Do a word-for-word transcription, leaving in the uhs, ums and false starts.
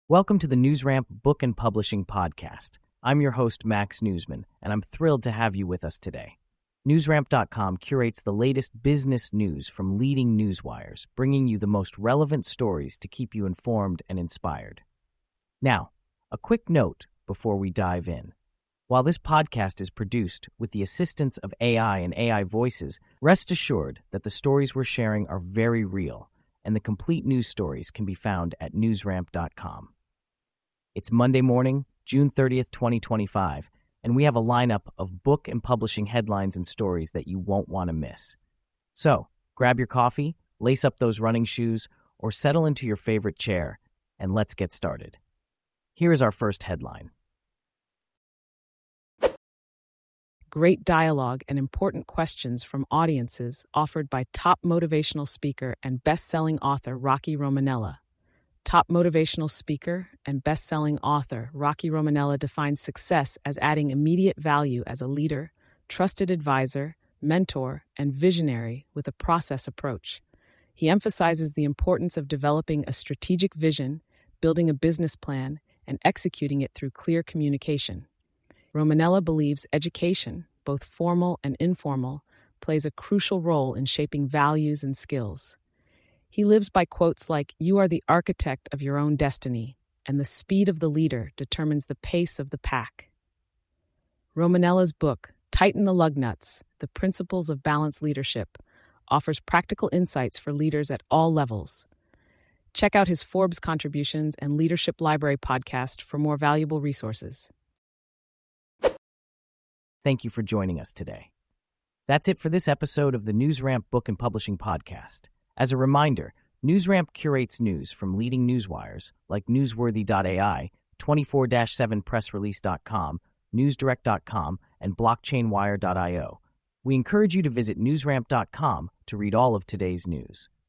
Welcome to the NewsRamp Book and Publishing Podcast. I'm your host, Max Newsman, and I'm thrilled to have you with us today. NewsRamp dot com curates the latest business news from leading newswires, bringing you the most relevant stories to keep you informed and inspired. Now, a quick note before we dive in. While this podcast is produced with the assistance of A I and A I voices, rest assured that the stories we're sharing are very real, and the complete news stories can be found at NewsRamp dot com. It's Monday morning, June thirtieth, twenty twenty-five, and we have a lineup of book and publishing headlines and stories that you won't want to miss. So, grab your coffee, lace up those running shoes, or settle into your favorite chair, and let's get started. Here is our first headline. Great dialogue and important questions from audiences offered by top motivational speaker and best-selling author Rocky Romanella. Top motivational speaker and best-selling author Rocky Romanella defines success as adding immediate value as a leader, trusted advisor, mentor, and visionary with a process approach. He emphasizes the importance of developing a strategic vision, building a business plan, and executing it through clear communication. Romanella believes education, both formal and informal, plays a crucial role in shaping values and skills. He lives by quotes like, "You are the architect of your own destiny, and the speed of the leader determines the pace of the pack." Romanella's book, Tighten the Lug Nuts: The Principles of Balanced Leadership, offers practical insights for leaders at all levels. Check out his Forbes contributions and Leadership Library podcast for more valuable resources. Thank you for joining us today. That's it for this episode of the NewsRamp Book and Publishing Podcast. As a reminder, NewsRamp curates news from leading newswires like Newsworthy dot A I, twenty-four seven press release dot com, newsdirect dot com, and blockchain wire dot io. We encourage you to visit NewsRamp dot com to read all of today's news.